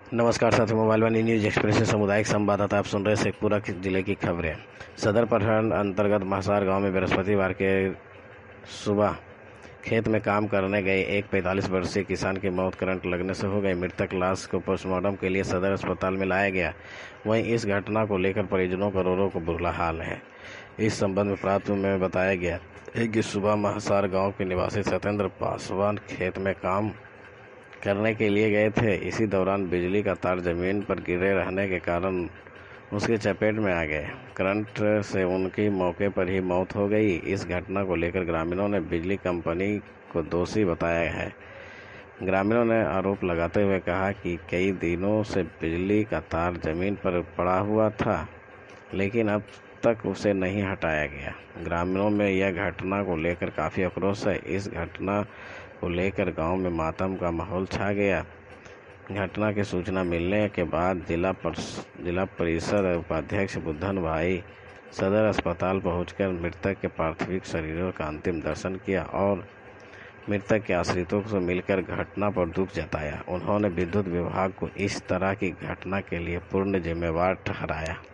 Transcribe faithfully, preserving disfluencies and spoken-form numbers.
नमस्कार साथियों, मोबाइल वाणी news express से सामुदायिक संवाददाता आप सुन रहे शेखपुरा जिले की खबरें। सदर प्रखंड अंतर्गत महसार गांव में बृहस्पतिवार के सुबह खेत में काम करने गए एक पैंतालीस वर्षीय किसान की मौत करंट लगने से हो गई। मृतक लाश को पोस्टमार्टम के लिए सदर अस्पताल में लाया गया। वहीं इस घटना को लेकर परिजनों का रो रो को बुरा हाल है। इस संबंध में प्राप्त में बताया गया है कि सुबह महसार गाँव के निवासी सत्येंद्र पासवान खेत में काम करने के लिए गए थे। इसी दौरान बिजली का तार जमीन पर गिरे रहने के कारण उसके चपेट में आ गए। करंट से उनकी मौके पर ही मौत हो गई। इस घटना को लेकर ग्रामीणों ने बिजली कंपनी को दोषी बताया है। ग्रामीणों ने आरोप लगाते हुए कहा कि कई दिनों से बिजली का तार जमीन पर पड़ा हुआ था, लेकिन अब तक उसे नहीं हटाया गया। ग्रामीणों में यह घटना को लेकर काफ़ी आक्रोश है। इस घटना को लेकर गांव में मातम का माहौल छा गया। घटना की सूचना मिलने के बाद जिला जिला परिषद उपाध्यक्ष बुद्धन भाई सदर अस्पताल पहुंचकर मृतक के पार्थिव शरीरों का अंतिम दर्शन किया और मृतक के आश्रितों से मिलकर घटना पर दुख जताया। उन्होंने विद्युत विभाग को इस तरह की घटना के लिए पूर्ण जिम्मेवार ठहराया।